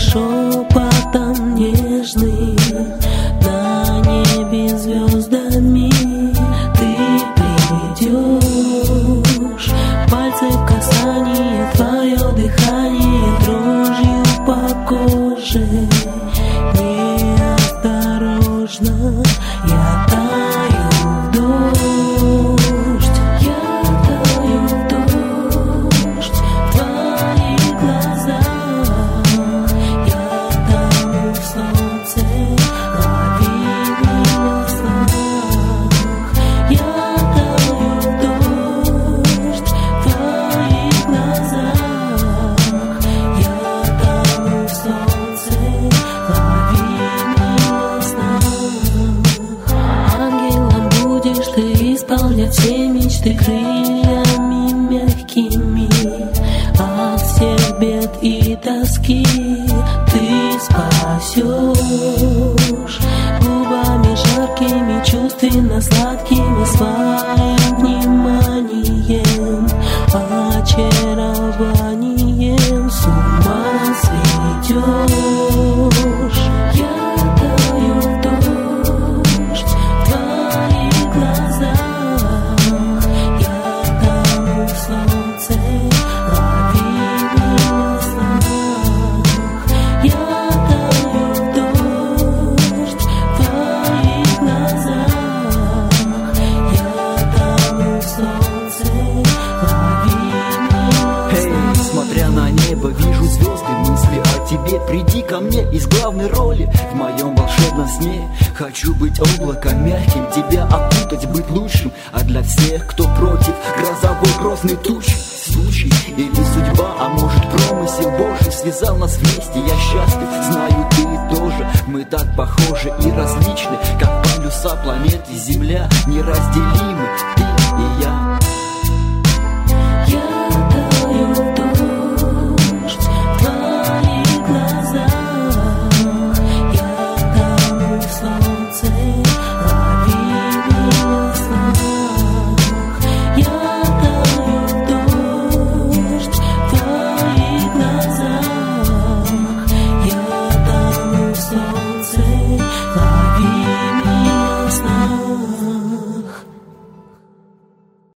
шепотом нежным, на небе звездами ты придешь. Пальцы в касании, твое дыхание дрожью по коже. Неосторожно я таю в дождь, я таю в дождь в твоих глазах. Я тону в солнце, лови меня в снах. Я таю в дождь в твоих глазах. Я тону в солнце, лови меня в снах. Ангелом будешь ты исполнять все мечты крыльями мягкими. От всех бед и тоски ты спасешь. Губами жаркими, чувственно сладкими, своим вниманием, очарованием с ума сведешь. Я таю в дождь в твоих глазах. Я тону в солнце, лови меня в снах. Я таю в дождь в твоих глазах. Я тону в солнце, лови меня в Эй, смотря на небо, вижу звезды, мысли о тебе. Приди ко мне из главной роли в моем волшебном сне. Хочу быть облаком мягким, тебя окутать, быть лучшим. А для всех, кто против грозовой грозной тучи, случай или судьба, а может промысел Божий связал нас вместе. Я счастлив, знаю, ты тоже. Мы так похожи и различны, как полюса планет